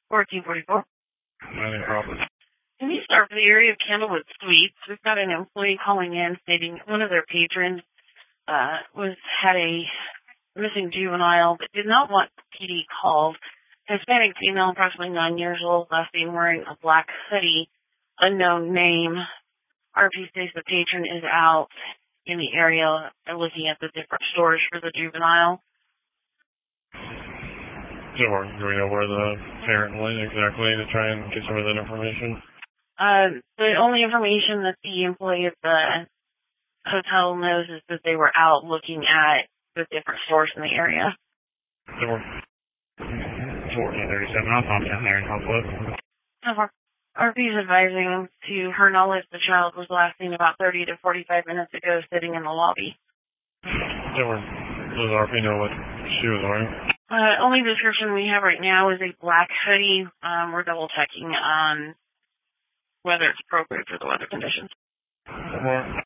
1444. My name is Robert. Can you start for the area of Candlewood Suites? We've got an employee calling in stating one of their patrons had a missing juvenile but did not want PD called. Hispanic female, approximately 9 years old, last seen wearing a black hoodie, unknown name. RP states the patron is out in the area looking at the different stores for the juvenile. Sure. Do we know where the parent went exactly to try and get some of that information? The only information that the employee at the hotel knows is that they were out looking at the different stores in the area. Sure. 1437. I'll pop down there and help with. RP is advising to her knowledge the child was last seen about 30 to 45 minutes ago sitting in the lobby. Sure. Does RP know what she was wearing? Only description we have right now is a black hoodie. We're double checking on whether it's appropriate for the weather conditions.